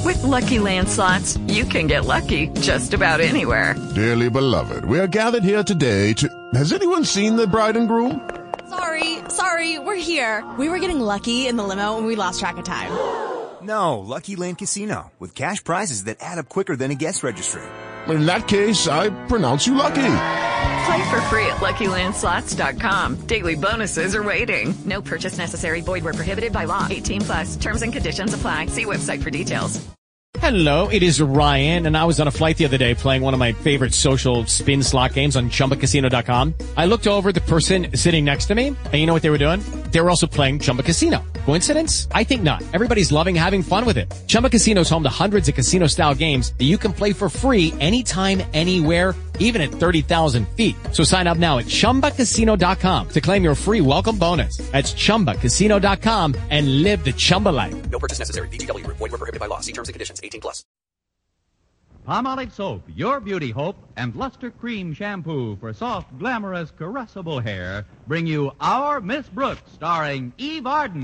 With Lucky Land Slots, you can get lucky just about anywhere. Dearly beloved, we are gathered here today to... Has anyone seen the bride and groom? Sorry, we're here. We were getting lucky in the limo and we lost track of time. No, Lucky Land Casino, with cash prizes that add up quicker than a guest registry. In that case, I pronounce you lucky. Play for free at LuckyLandSlots.com. Daily bonuses are waiting. No purchase necessary. Void where prohibited by law. 18+. Terms and conditions apply. See website for details. Hello, it is Ryan, and I was on a flight the other day playing one of my favorite social spin slot games on ChumbaCasino.com. I looked over at the person sitting next to me, and you know what they were doing? They were also playing Chumba Casino. Coincidence? I think not. Everybody's loving having fun with it. Chumba Casino is home to hundreds of casino-style games that you can play for free anytime, anywhere, even at 30,000 feet. So sign up now at ChumbaCasino.com to claim your free welcome bonus. That's ChumbaCasino.com and live the Chumba life. No purchase necessary. VGW. Void where prohibited by law. See terms and conditions. 18+. Palmolive Soap, your beauty hope, and Luster Cream Shampoo for soft, glamorous, caressable hair bring you Our Miss Brooks, starring Eve Arden.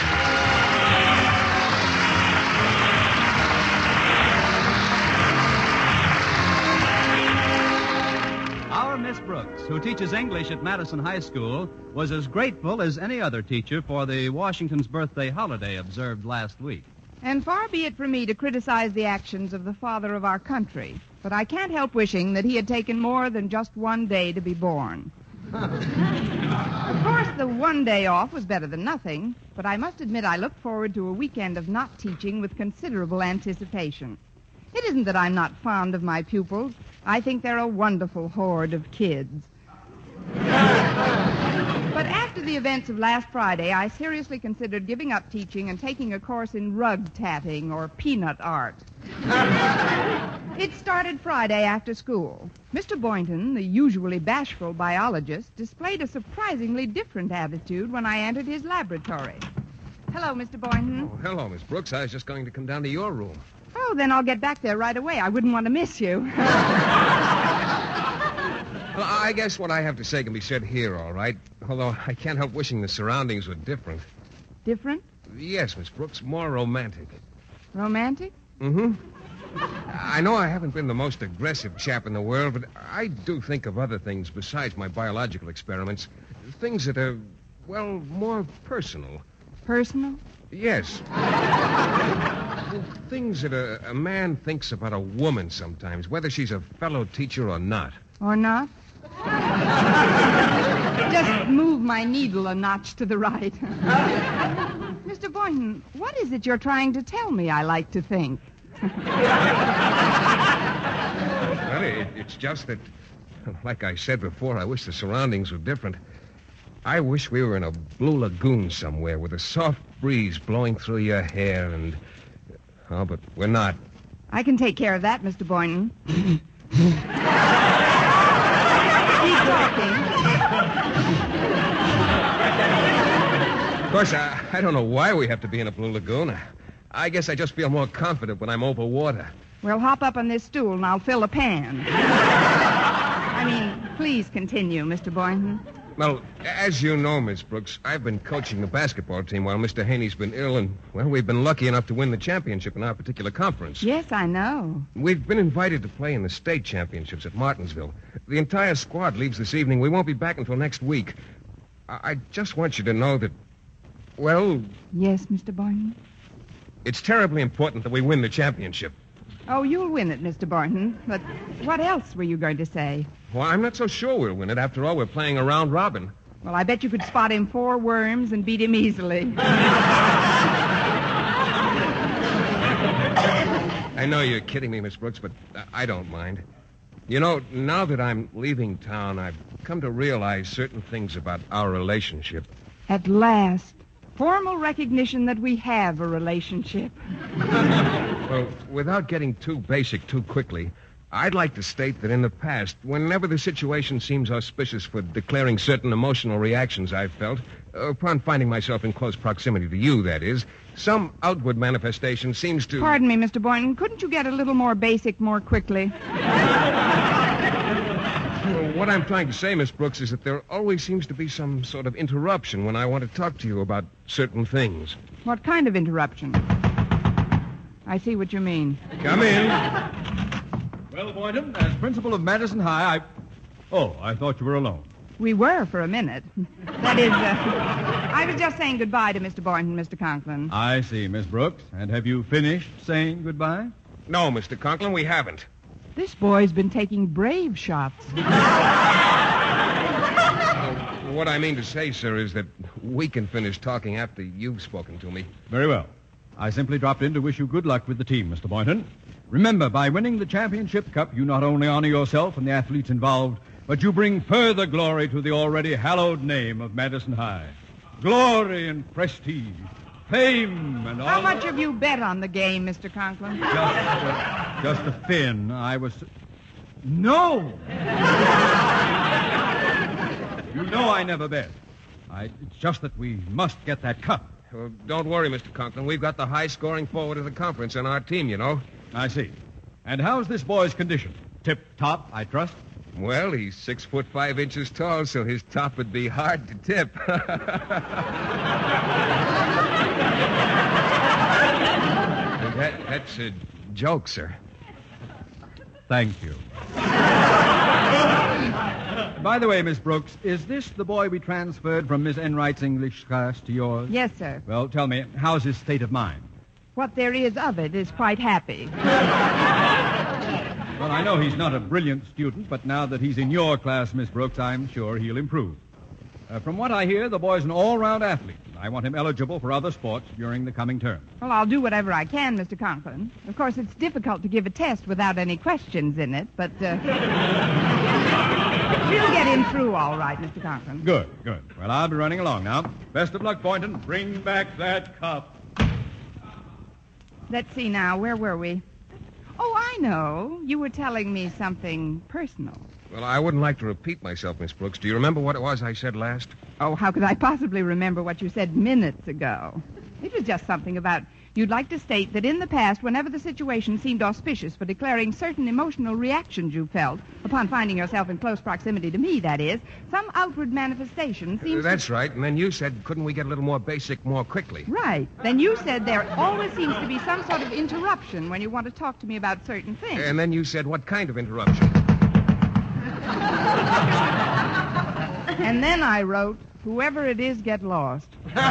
Our Miss Brooks, who teaches English at Madison High School, was as grateful as any other teacher for the Washington's birthday holiday observed last week. And far be it from me to criticize the actions of the father of our country, but I can't help wishing that he had taken more than just one day to be born. Of course, the one day off was better than nothing, but I must admit I look forward to a weekend of not teaching with considerable anticipation. It isn't that I'm not fond of my pupils. I think they're a wonderful horde of kids. But after the events of last Friday, I seriously considered giving up teaching and taking a course in rug tatting or peanut art. It started Friday after school. Mr. Boynton, the usually bashful biologist, displayed a surprisingly different attitude when I entered his laboratory. Hello, Mr. Boynton. Oh, hello, Miss Brooks. I was just going to come down to your room. Oh, then I'll get back there right away. I wouldn't want to miss you. Well, I guess what I have to say can be said here, all right? Although I can't help wishing the surroundings were different. Different? Yes, Miss Brooks, more romantic. Romantic? Mm-hmm. I know I haven't been the most aggressive chap in the world, but I do think of other things besides my biological experiments. Things that are, well, more personal. Personal? Yes. Things that a man thinks about a woman sometimes, whether she's a fellow teacher or not. Or not? Just move my needle a notch to the right. Mr. Boynton, what is it you're trying to tell me I like to think? Well, it's just that, like I said before, I wish the surroundings were different. I wish we were in a blue lagoon somewhere with a soft breeze blowing through your hair and... Oh, but we're not. I can take care of that, Mr. Boynton. Keep talking. Of course, I don't know why we have to be in a blue lagoon. I guess I just feel more confident when I'm over water. Well, hop up on this stool and I'll fill a pan. Please continue, Mr. Boynton. Well, as you know, Miss Brooks, I've been coaching the basketball team while Mr. Haney's been ill, and, well, we've been lucky enough to win the championship in our particular conference. Yes, I know. We've been invited to play in the state championships at Martinsville. The entire squad leaves this evening. We won't be back until next week. I just want you to know that, well... Yes, Mr. Boynton? It's terribly important that we win the championship. Oh, you'll win it, Mr. Boynton. But what else were you going to say? Well, I'm not so sure we'll win it. After all, we're playing a round robin. Well, I bet you could spot him 4 worms and beat him easily. I know you're kidding me, Miss Brooks, but I don't mind. You know, now that I'm leaving town, I've come to realize certain things about our relationship. At last. Formal recognition that we have a relationship. Well, without getting too basic too quickly, I'd like to state that in the past, whenever the situation seems auspicious for declaring certain emotional reactions I've felt, upon finding myself in close proximity to you, that is, some outward manifestation seems to... Pardon me, Mr. Boynton. Couldn't you get a little more basic more quickly? What I'm trying to say, Miss Brooks, is that there always seems to be some sort of interruption when I want to talk to you about certain things. What kind of interruption? I see what you mean. Come in. Well, Boynton, as principal of Madison High, I thought you were alone. We were for a minute. That is, I was just saying goodbye to Mr. Boynton, Mr. Conklin. I see, Miss Brooks. And have you finished saying goodbye? No, Mr. Conklin, we haven't. This boy's been taking brave shots. What I mean to say, sir, is that we can finish talking after you've spoken to me. Very well. I simply dropped in to wish you good luck with the team, Mr. Boynton. Remember, by winning the championship cup, you not only honor yourself and the athletes involved, but you bring further glory to the already hallowed name of Madison High. Glory and prestige, fame and How all... much have you bet on the game, Mr. Conklin? Just a thin. I was... No! You know I never bet. It's just that we must get that cup. Well, don't worry, Mr. Conklin. We've got the high-scoring forward of the conference on our team, you know. I see. And how's this boy's condition? Tip-top, I trust? Well, he's 6'5" tall, so his top would be hard to tip. That's a joke, sir. Thank you. By the way, Miss Brooks, is this the boy we transferred from Miss Enright's English class to yours? Yes, sir. Well, tell me, how's his state of mind? What there is of it is quite happy. Well, I know he's not a brilliant student, but now that he's in your class, Miss Brooks, I'm sure he'll improve. From what I hear, the boy's an all-round athlete. I want him eligible for other sports during the coming term. Well, I'll do whatever I can, Mr. Conklin. Of course, it's difficult to give a test without any questions in it, but we'll get him through all right, Mr. Conklin. Good. Well, I'll be running along now. Best of luck, Boynton. Bring back that cup. Let's see now. Where were we? Oh, I know. You were telling me something personal. Well, I wouldn't like to repeat myself, Miss Brooks. Do you remember what it was I said last? Oh, how could I possibly remember what you said minutes ago? It was just something about you'd like to state that in the past, whenever the situation seemed auspicious for declaring certain emotional reactions you felt, upon finding yourself in close proximity to me, that is, some outward manifestation seems That's right. And then you said, couldn't we get a little more basic more quickly? Right. Then you said there always seems to be some sort of interruption when you want to talk to me about certain things. And then you said, what kind of interruption? And then I wrote, whoever it is, get lost.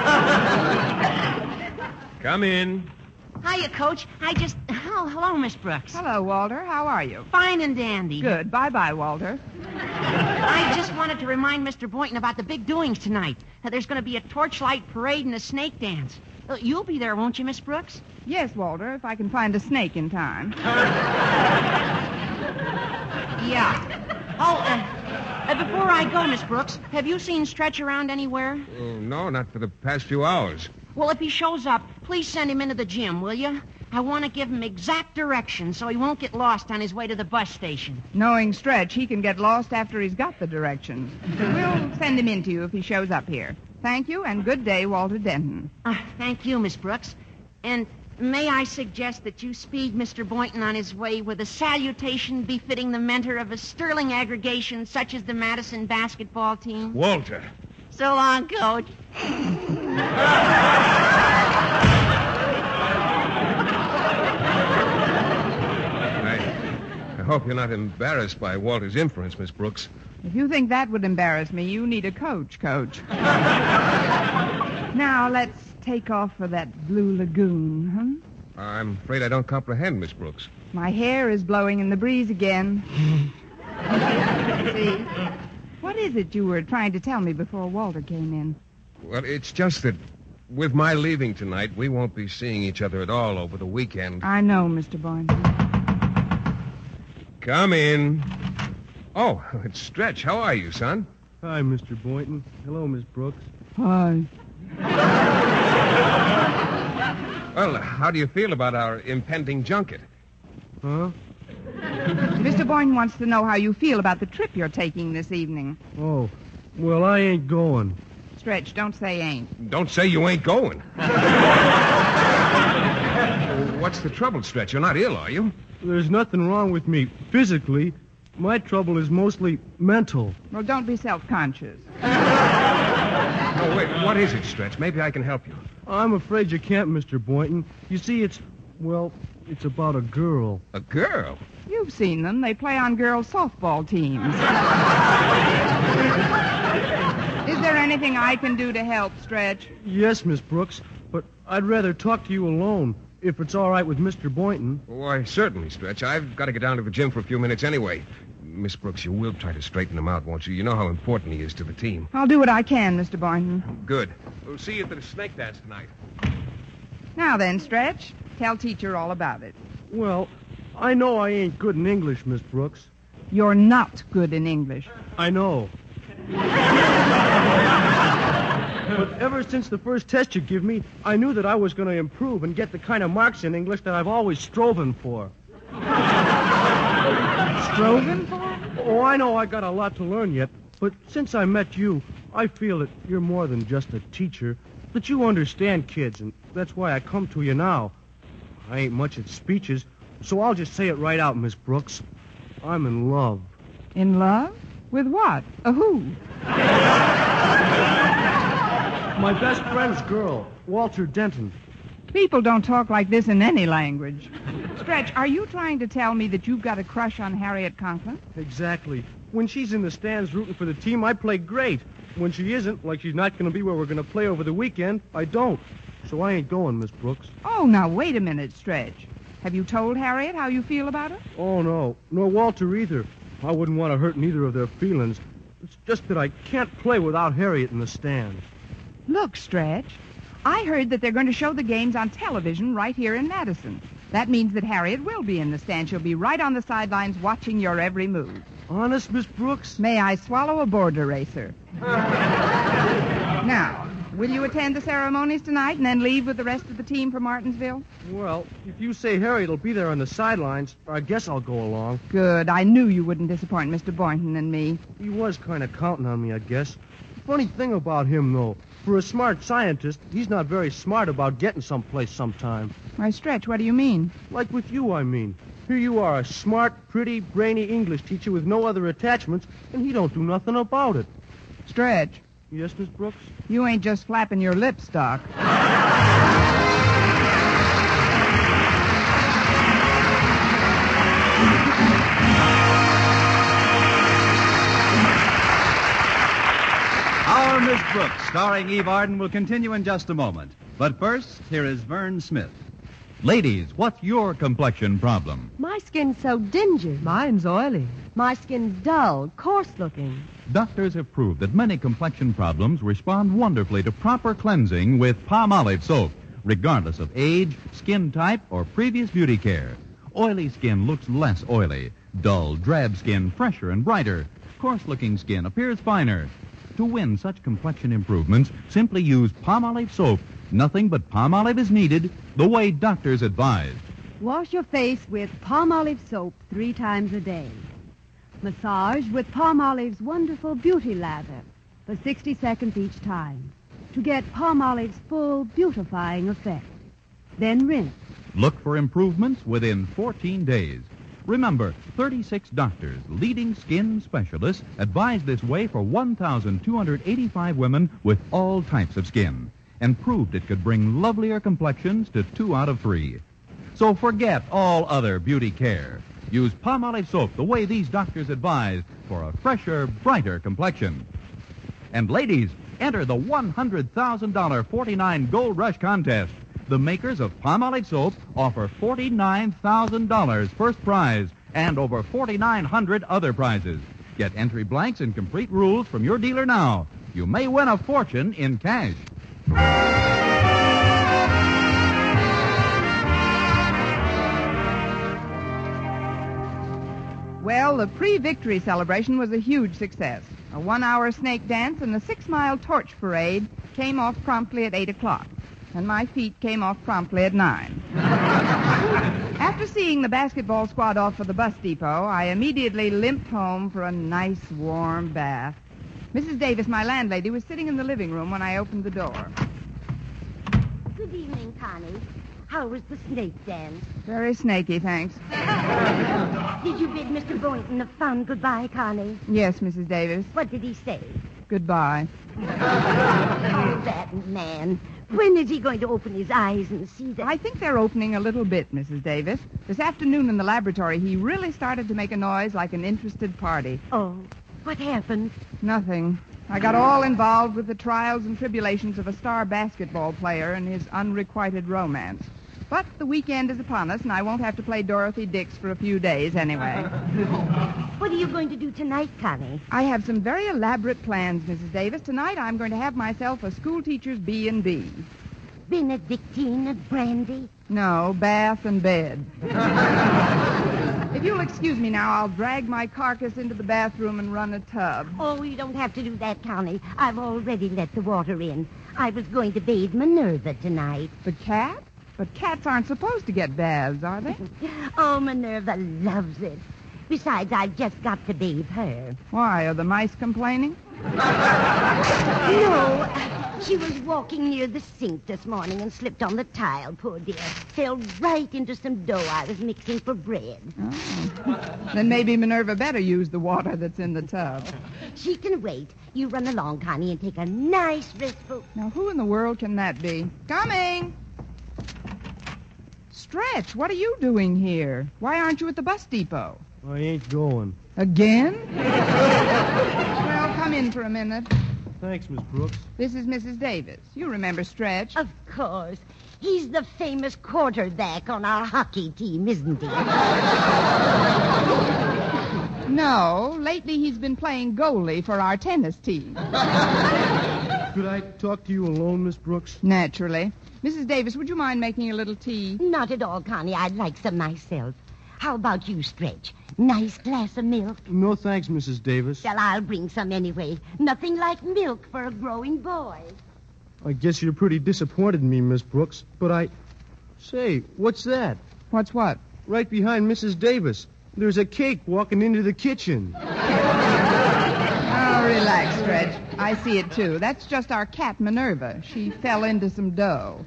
Come in. Hiya, Coach. Hello, Miss Brooks. Hello, Walter. How are you? Fine and dandy. Good. Bye-bye, Walter. I just wanted to remind Mr. Boynton about the big doings tonight. There's going to be a torchlight parade and a snake dance. You'll be there, won't you, Miss Brooks? Yes, Walter, if I can find a snake in time. Yeah. Before I go, Miss Brooks, have you seen Stretch around anywhere? No, not for the past few hours. Well, if he shows up, please send him into the gym, will you? I want to give him exact directions so he won't get lost on his way to the bus station. Knowing Stretch, he can get lost after he's got the directions. We'll send him in to you if he shows up here. Thank you, and good day, Walter Denton. Thank you, Miss Brooks. And may I suggest that you speed Mr. Boynton on his way with a salutation befitting the mentor of a sterling aggregation such as the Madison basketball team? Walter. So long, Coach. I hope you're not embarrassed by Walter's inference, Miss Brooks. If you think that would embarrass me, you need a coach. Now, let's take off for that Blue Lagoon, huh? I'm afraid I don't comprehend, Miss Brooks. My hair is blowing in the breeze again. See? What is it you were trying to tell me before Walter came in? Well, it's just that with my leaving tonight, we won't be seeing each other at all over the weekend. I know, Mr. Boynton. Come in. Oh, it's Stretch. How are you, son? Hi, Mr. Boynton. Hello, Miss Brooks. Hi. Well, how do you feel about our impending junket? Huh? Mr. Boynton wants to know how you feel about the trip you're taking this evening. Oh, well, I ain't going. Stretch, don't say ain't. Don't say you ain't going. What's the trouble, Stretch? You're not ill, are you? There's nothing wrong with me physically. My trouble is mostly mental. Well, don't be self-conscious. Oh, wait, what is it, Stretch? Maybe I can help you. I'm afraid you can't, Mr. Boynton. You see, it's Well, it's about a girl. A girl? You've seen them. They play on girls' softball teams. Is there anything I can do to help, Stretch? Yes, Miss Brooks, but I'd rather talk to you alone, if it's all right with Mr. Boynton. Why, certainly, Stretch. I've got to get down to the gym for a few minutes anyway. Miss Brooks, you will try to straighten him out, won't you? You know how important he is to the team. I'll do what I can, Mr. Boynton. Good. We'll see you at the snake dance tonight. Now then, Stretch, tell teacher all about it. Well, I know I ain't good in English, Miss Brooks. You're not good in English. I know. But ever since the first test you give me, I knew that I was going to improve and get the kind of marks in English that I've always striven for. Striving for? Oh, I know I got a lot to learn yet, but since I met you, I feel that you're more than just a teacher, that you understand kids, and that's why I come to you now. I ain't much at speeches, so I'll just say it right out, Miss Brooks. I'm in love. In love? With what? A who? My best friend's girl, Walter Denton. People don't talk like this in any language. Stretch, are you trying to tell me that you've got a crush on Harriet Conklin? Exactly. When she's in the stands rooting for the team, I play great. When she isn't, like she's not going to be where we're going to play over the weekend, I don't. So I ain't going, Miss Brooks. Oh, now, wait a minute, Stretch. Have you told Harriet how you feel about her? Oh, no. Nor Walter either. I wouldn't want to hurt neither of their feelings. It's just that I can't play without Harriet in the stands. Look, Stretch, I heard that they're going to show the games on television right here in Madison. That means that Harriet will be in the stand. She'll be right on the sidelines watching your every move. Honest, Miss Brooks? May I swallow a border racer? Now, will you attend the ceremonies tonight and then leave with the rest of the team for Martinsville? Well, if you say Harriet will be there on the sidelines, I guess I'll go along. Good. I knew you wouldn't disappoint Mr. Boynton and me. He was kind of counting on me, I guess. Funny thing about him, though. For a smart scientist, he's not very smart about getting someplace sometime. Why, Stretch, what do you mean? Like with you, I mean. Here you are, a smart, pretty, brainy English teacher with no other attachments, and he don't do nothing about it. Stretch. Yes, Miss Brooks? You ain't just flapping your lips, Doc. Our Miss Brooks, starring Eve Arden, will continue in just a moment. But first, here is Vern Smith. Ladies, what's your complexion problem? My skin's so dingy. Mine's oily. My skin's dull, coarse-looking. Doctors have proved that many complexion problems respond wonderfully to proper cleansing with Palmolive soap, regardless of age, skin type, or previous beauty care. Oily skin looks less oily. Dull, drab skin fresher and brighter. Coarse-looking skin appears finer. To win such complexion improvements, simply use Palmolive soap. Nothing but Palmolive is needed, the way doctors advise. Wash your face with Palmolive soap 3 times a day. Massage with Palmolive's wonderful beauty lather for 60 seconds each time to get Palmolive's full beautifying effect. Then rinse. Look for improvements within 14 days. Remember, 36 doctors, leading skin specialists, advise this way for 1,285 women with all types of skin, and proved it could bring lovelier complexions to 2 out of 3. So forget all other beauty care. Use Palmolive soap the way these doctors advise for a fresher, brighter complexion. And ladies, enter the $100,000 49 Gold Rush contest. The makers of Palmolive soap offer $49,000 first prize and over 4,900 other prizes. Get entry blanks and complete rules from your dealer now. You may win a fortune in cash. Well, the pre-victory celebration was a huge success. A 1-hour snake dance and a 6-mile torch parade came off promptly at 8 o'clock. And my feet came off promptly at 9. After seeing the basketball squad off for the bus depot, I immediately limped home for a nice, warm bath. Mrs. Davis, my landlady, was sitting in the living room when I opened the door. Good evening, Connie. How was the snake dance? Very snaky, thanks. Did you bid Mr. Boynton a fond goodbye, Connie? Yes, Mrs. Davis. What did he say? Goodbye. Oh, that man. When is he going to open his eyes and see that? I think they're opening a little bit, Mrs. Davis. This afternoon in the laboratory, he really started to make a noise like an interested party. Oh, what happened? Nothing. I got all involved with the trials and tribulations of a star basketball player and his unrequited romance. But the weekend is upon us, and I won't have to play Dorothy Dix for a few days anyway. What are you going to do tonight, Connie? I have some very elaborate plans, Mrs. Davis. Tonight I'm going to have myself a schoolteacher's B&B. Benedictine and brandy? No, bath and bed. If you'll excuse me now, I'll drag my carcass into the bathroom and run a tub. Oh, you don't have to do that, Connie. I've already let the water in. I was going to bathe Minerva tonight. The cat? But cats aren't supposed to get baths, are they? Oh, Minerva loves it. Besides, I've just got to bathe her. Why, are the mice complaining? No, she was walking near the sink this morning and slipped on the tile, poor dear. Fell right into some dough I was mixing for bread. Oh. Then maybe Minerva better use the water that's in the tub. She can wait. You run along, Connie, and take a nice restful... Now, who in the world can that be? Coming! Stretch, what are you doing here? Why aren't you at the bus depot? I ain't going. Again? Well, come in for a minute. Thanks, Miss Brooks. This is Mrs. Davis. You remember Stretch? Of course. He's the famous quarterback on our hockey team, isn't he? No, lately he's been playing goalie for our tennis team. Could I talk to you alone, Miss Brooks? Naturally. Mrs. Davis, would you mind making a little tea? Not at all, Connie. I'd like some myself. How about you, Stretch? Nice glass of milk? No, thanks, Mrs. Davis. Well, I'll bring some anyway. Nothing like milk for a growing boy. I guess you're pretty disappointed in me, Miss Brooks, but Say, what's that? What's what? Right behind Mrs. Davis. There's a cake walking into the kitchen. Oh, relax, Stretch. I see it, too. That's just our cat, Minerva. She fell into some dough.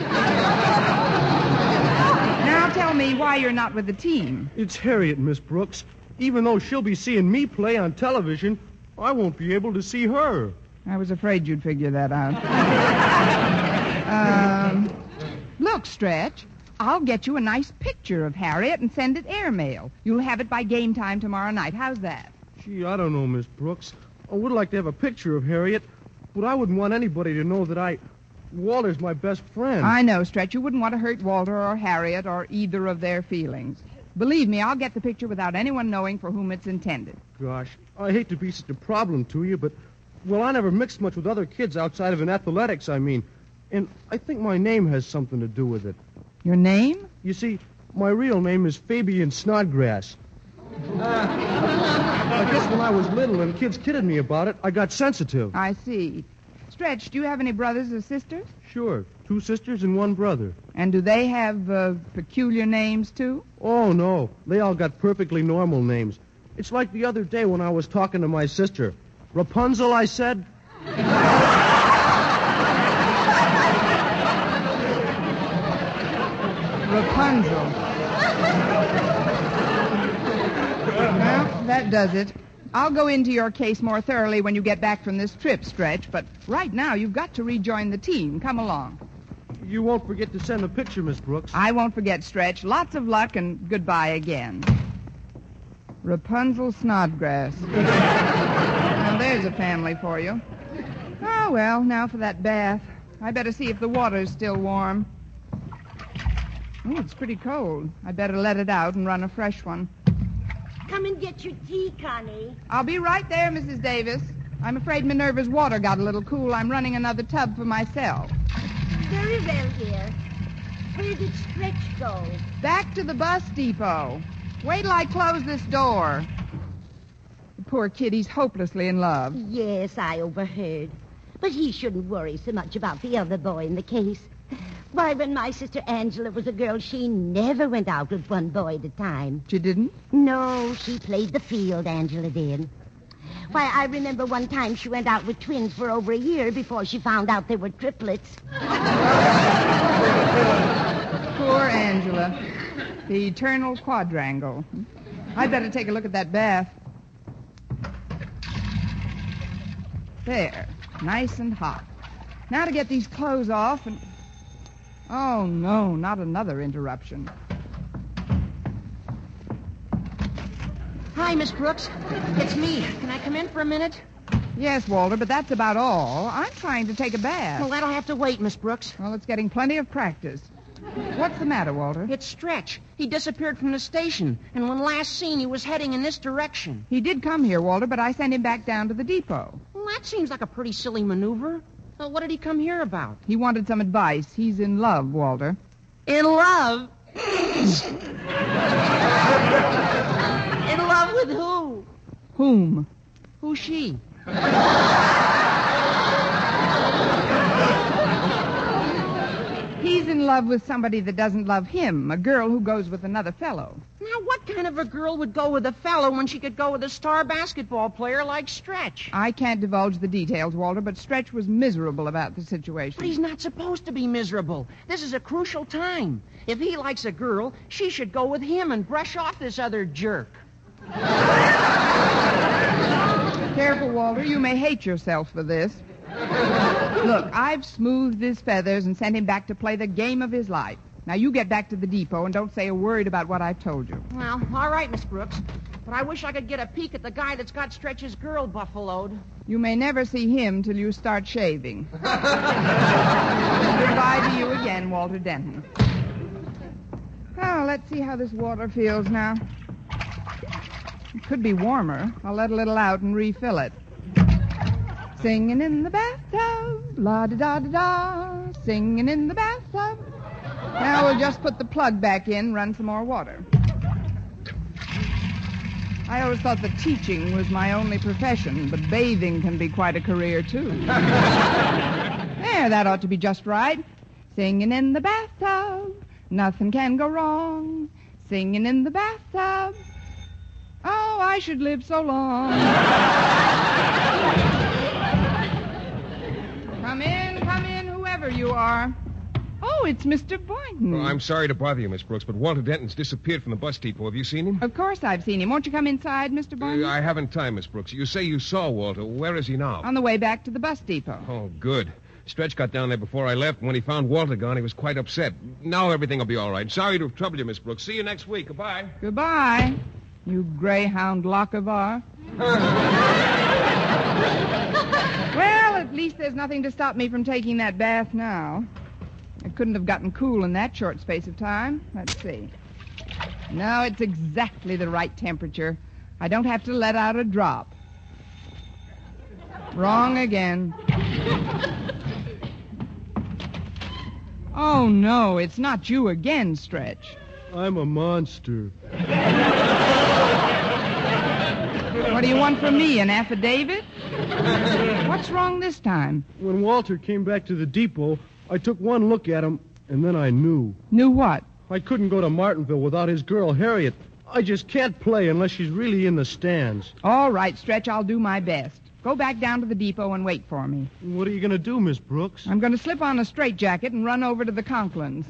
Now tell me why you're not with the team. It's Harriet, Miss Brooks. Even though she'll be seeing me play on television, I won't be able to see her. I was afraid you'd figure that out. Look, Stretch, I'll get you a nice picture of Harriet and send it airmail. You'll have it by game time tomorrow night. How's that? Gee, I don't know, Miss Brooks. I would like to have a picture of Harriet, but I wouldn't want anybody to know that Walter's my best friend. I know, Stretch. You wouldn't want to hurt Walter or Harriet or either of their feelings. Believe me, I'll get the picture without anyone knowing for whom it's intended. Gosh, I hate to be such a problem to you, but, well, I never mixed much with other kids outside of in athletics, I mean. And I think my name has something to do with it. Your name? You see, my real name is Fabian Snodgrass. I guess when I was little and kids kidded me about it, I got sensitive. I see. Stretch, do you have any brothers or sisters? Sure. 2 sisters and 1 brother. And do they have peculiar names, too? Oh, no. They all got perfectly normal names. It's like the other day when I was talking to my sister. Rapunzel, I said. Rapunzel. Well, that does it. I'll go into your case more thoroughly when you get back from this trip, Stretch, but right now you've got to rejoin the team. Come along. You won't forget to send a picture, Miss Brooks. I won't forget, Stretch. Lots of luck and goodbye again. Rapunzel Snodgrass. Now, there's a family for you. Oh, well, now for that bath. I better see if the water's still warm. Oh, it's pretty cold. I better let it out and run a fresh one. Come and get your tea, Connie. I'll be right there, Mrs. Davis. I'm afraid Minerva's water got a little cool. I'm running another tub for myself. Very well, dear. Where did Stretch go? Back to the bus depot. Wait till I close this door. The poor kid, he's hopelessly in love. Yes, I overheard. But he shouldn't worry so much about the other boy in the case. Why, when my sister Angela was a girl, she never went out with one boy at a time. She didn't? No, she played the field, Angela did. Why, I remember one time she went out with twins for over a year before she found out they were triplets. Poor Angela. The eternal quadrangle. I'd better take a look at that bath. There. Nice and hot. Now to get these clothes off and... Oh, no, not another interruption. Hi, Miss Brooks. It's me. Can I come in for a minute? Yes, Walter, but that's about all. I'm trying to take a bath. Well, that'll have to wait, Miss Brooks. Well, it's getting plenty of practice. What's the matter, Walter? It's Stretch. He disappeared from the station, and when last seen, he was heading in this direction. He did come here, Walter, but I sent him back down to the depot. Well, that seems like a pretty silly maneuver. What did he come here about? He wanted some advice. He's in love, Walter. In love? In love with who? Whom? Who's she? He's in love with somebody that doesn't love him, a girl who goes with another fellow. Now, what kind of a girl would go with a fellow when she could go with a star basketball player like Stretch? I can't divulge the details, Walter, but Stretch was miserable about the situation. But he's not supposed to be miserable. This is a crucial time. If he likes a girl, she should go with him and brush off this other jerk. Careful, Walter. You may hate yourself for this. Look, I've smoothed his feathers and sent him back to play the game of his life. Now, you get back to the depot and don't say a word about what I've told you. Well, all right, Miss Brooks. But I wish I could get a peek at the guy that's got Stretch's girl buffaloed. You may never see him till you start shaving. Goodbye to you again, Walter Denton. Oh, let's see how this water feels now. It could be warmer. I'll let a little out and refill it. Singing in the bathtub, la-da-da-da-da, singing in the bathtub. Now we'll just put the plug back in, run some more water. I always thought that teaching was my only profession, but bathing can be quite a career, too. There, that ought to be just right. Singing in the bathtub, nothing can go wrong. Singing in the bathtub, oh, I should live so long. Come in, whoever you are. Oh, it's Mr. Boynton. Oh, I'm sorry to bother you, Miss Brooks, but Walter Denton's disappeared from the bus depot. Have you seen him? Of course I've seen him. Won't you come inside, Mr. Boynton? I haven't time, Miss Brooks. You say you saw Walter. Where is he now? On the way back to the bus depot. Oh, good. Stretch got down there before I left, and when he found Walter gone, he was quite upset. Now everything will be all right. Sorry to have troubled you, Miss Brooks. See you next week. Goodbye. Goodbye, you greyhound Lochinvar. Well, at least there's nothing to stop me from taking that bath now. I couldn't have gotten cool in that short space of time. Let's see. No, it's exactly the right temperature. I don't have to let out a drop. Wrong again. Oh, no, it's not you again, Stretch. I'm a monster. What do you want from me, an affidavit? What's wrong this time? When Walter came back to the depot, I took one look at him, and then I knew. Knew what? I couldn't go to Martinville without his girl, Harriet. I just can't play unless she's really in the stands. All right, Stretch, I'll do my best. Go back down to the depot and wait for me. What are you going to do, Miss Brooks? I'm going to slip on a straitjacket and run over to the Conklins.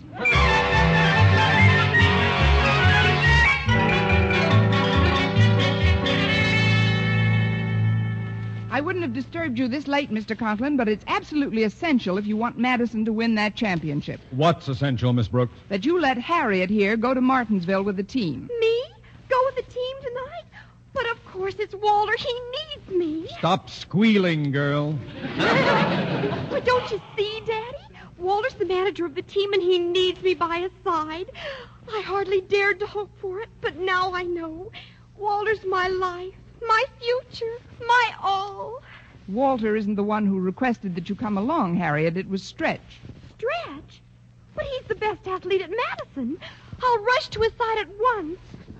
I wouldn't have disturbed you this late, Mr. Conklin, but it's absolutely essential if you want Madison to win that championship. What's essential, Miss Brooks? That you let Harriet here go to Martinsville with the team. Me? Go with the team tonight? But of course it's Walter. He needs me. Stop squealing, girl. But don't you see, Daddy? Walter's the manager of the team, and he needs me by his side. I hardly dared to hope for it, but now I know. Walter's my life, my future, my all. Walter isn't the one who requested that you come along, Harriet. It was Stretch. Stretch? But he's the best athlete at Madison. I'll rush to his side at once.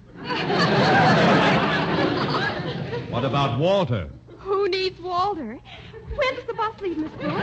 What about Walter? Who needs Walter? When does the bus leave, Miss Brooks?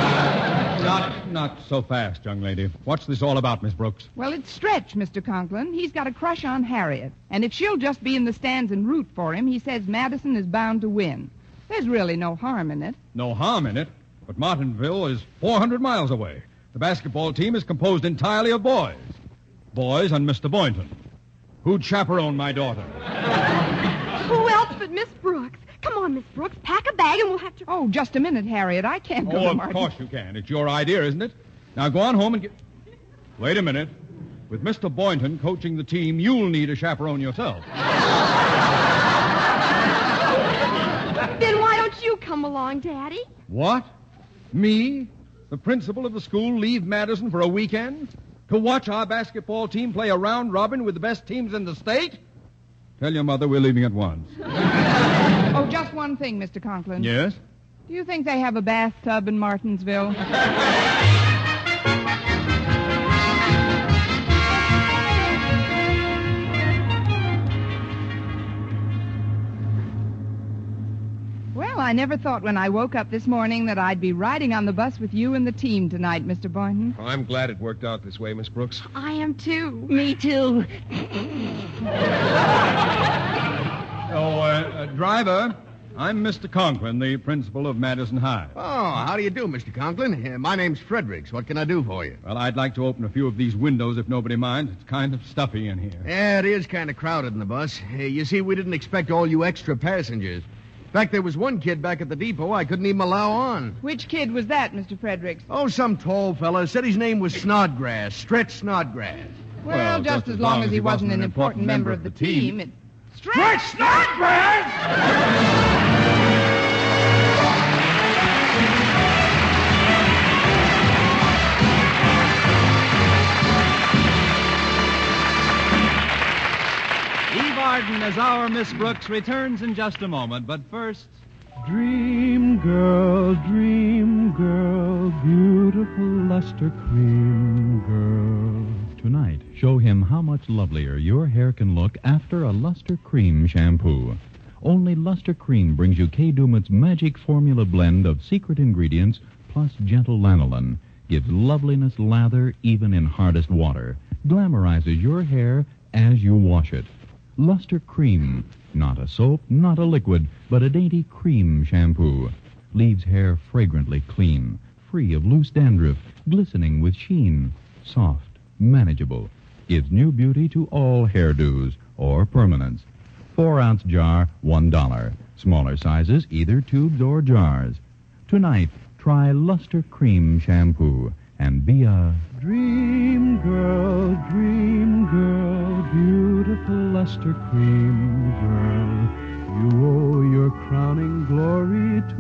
Not so fast, young lady. What's this all about, Miss Brooks? Well, it's Stretch, Mr. Conklin. He's got a crush on Harriet. And if she'll just be in the stands and root for him, he says Madison is bound to win. There's really no harm in it. No harm in it, but Martinville is 400 miles away. The basketball team is composed entirely of boys. Boys and Mr. Boynton. Who'd chaperone my daughter? Who else but Miss Brooks? Come on, Miss Brooks. Pack a bag and we'll have to... Oh, just a minute, Harriet. I can't go to Of Martin. course you can. It's your idea, isn't it? Now go on home and get... Wait a minute. With Mr. Boynton coaching the team, you'll need a chaperone yourself. Then why don't you come along, Daddy? What? Me? The principal of the school leave Madison for a weekend? To watch our basketball team play a round robin with the best teams in the state? Tell your mother we're leaving at once. Oh, just one thing, Mr. Conklin. Yes? Do you think they have a bathtub in Martinsville? Well, I never thought when I woke up this morning that I'd be riding on the bus with you and the team tonight, Mr. Boynton. Oh, I'm glad it worked out this way, Miss Brooks. I am, too. Me too. Driver, I'm Mr. Conklin, the principal of Madison High. Oh, how do you do, Mr. Conklin? My name's Fredericks. What can I do for you? Well, I'd like to open a few of these windows if nobody minds. It's kind of stuffy in here. Yeah, it is kind of crowded in the bus. You see, we didn't expect all you extra passengers. In fact, there was one kid back at the depot I couldn't even allow on. Which kid was that, Mr. Fredericks? Oh, some tall fella. Said his name was Snodgrass. Stretch Snodgrass. Well, just as long as he wasn't an important member of the team. It... Stretch Snodgrass! Eve Arden as our Miss Brooks returns in just a moment, but first... Dream girl, beautiful luster cream girl. Tonight, show him how much lovelier your hair can look after a Luster Cream shampoo. Only Luster Cream brings you Kay Daumit's magic formula blend of secret ingredients plus gentle lanolin. Gives loveliness lather even in hardest water. Glamorizes your hair as you wash it. Luster Cream. Not a soap, not a liquid, but a dainty cream shampoo. Leaves hair fragrantly clean, free of loose dandruff, glistening with sheen. Soft, manageable. Gives new beauty to all hairdos or permanents. 4-ounce jar, $1. Smaller sizes, either tubes or jars. Tonight, try Luster Cream shampoo and be a Dream girl, beautiful luster cream girl. You owe your crowning glory to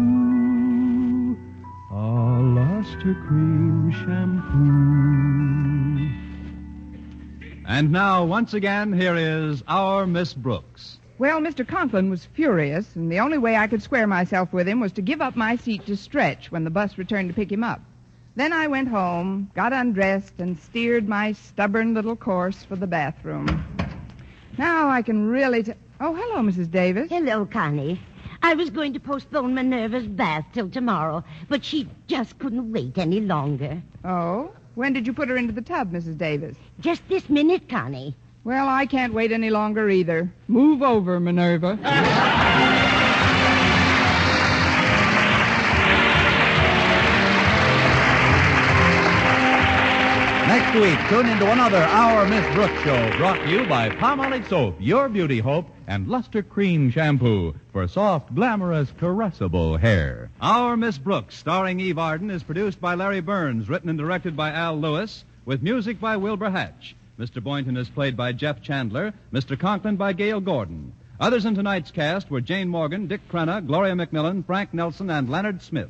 a luster cream shampoo. And now, once again, here is our Miss Brooks. Well, Mr. Conklin was furious, and the only way I could square myself with him was to give up my seat to Stretch when the bus returned to pick him up. Then I went home, got undressed, and steered my stubborn little course for the bathroom. Now I can really... Oh, hello, Mrs. Davis. Hello, Connie. I was going to postpone Minerva's bath till tomorrow, but she just couldn't wait any longer. Oh? When did you put her into the tub, Mrs. Davis? Just this minute, Connie. Well, I can't wait any longer either. Move over, Minerva. Next week, tune into another Our Miss Brooks show brought to you by Palmolive Soap, your beauty hope, and Luster Cream Shampoo for soft, glamorous, caressable hair. Our Miss Brooks, starring Eve Arden, is produced by Larry Burns, written and directed by Al Lewis, with music by Wilbur Hatch. Mr. Boynton is played by Jeff Chandler, Mr. Conklin by Gail Gordon. Others in tonight's cast were Jane Morgan, Dick Crenna, Gloria McMillan, Frank Nelson, and Leonard Smith.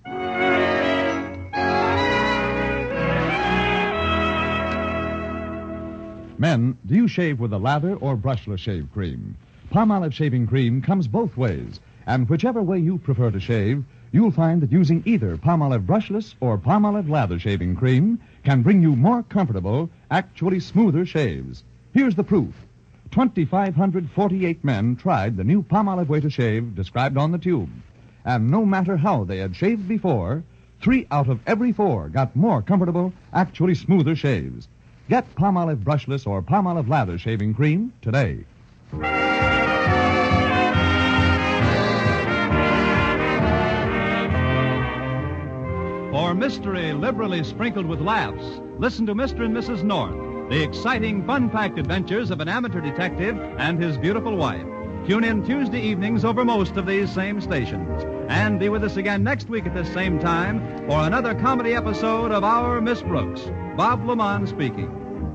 Men, do you shave with a lather or brushless shave cream? Palmolive shaving cream comes both ways, and whichever way you prefer to shave, you'll find that using either Palmolive brushless or Palmolive lather shaving cream can bring you more comfortable, actually smoother shaves. Here's the proof. 2,548 men tried the new Palmolive way to shave described on the tube. And no matter how they had shaved before, 3 out of every 4 got more comfortable, actually smoother shaves. Get Palmolive brushless or Palmolive lather shaving cream today. For mystery liberally sprinkled with laughs, listen to Mr. and Mrs. North, the exciting, fun-packed adventures of an amateur detective and his beautiful wife. Tune in Tuesday evenings over most of these same stations. And be with us again next week at this same time for another comedy episode of Our Miss Brooks. Bob LeMond speaking.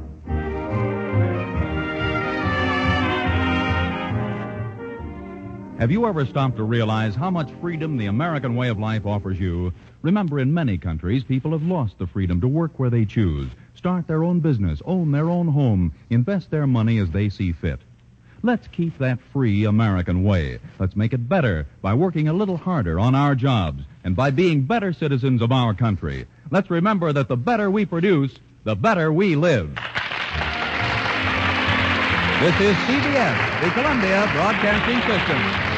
Have you ever stopped to realize how much freedom the American way of life offers you? Remember, in many countries, people have lost the freedom to work where they choose, start their own business, own their own home, invest their money as they see fit. Let's keep that free American way. Let's make it better by working a little harder on our jobs and by being better citizens of our country. Let's remember that the better we produce, the better we live. This is CBS, the Columbia Broadcasting System.